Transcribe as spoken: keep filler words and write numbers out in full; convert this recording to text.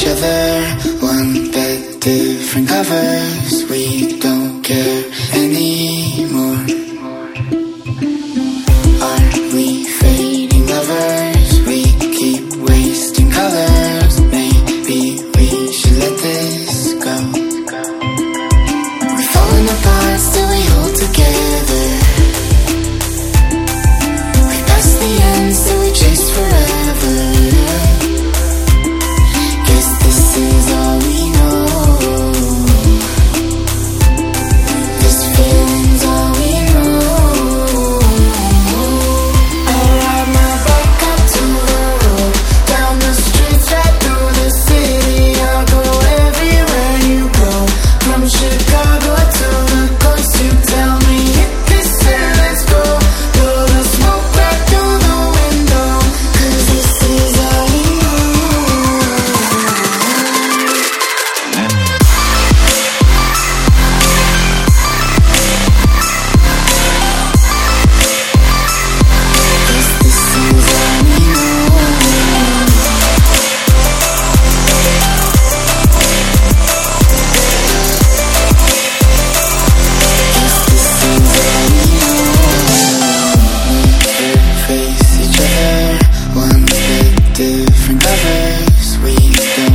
each other, one bed, different covers. We don't care anymore. Are we fading lovers? We keep wasting colors. Maybe we should let this go. We're falling apart, still we hold together. We pass the end, still we chase forever. Guess this is all we know. This feeling's all we know. I'll ride my bike up to the road, down the streets, right through the city. I'll go everywhere you go, from Chicago to the coast. You tell me hit this and let's go. Blow the smoke right through the window, 'cause this is all we know. Guess this is all we know. Guess this is all we know. Never face each other, one bed, different covers. We don't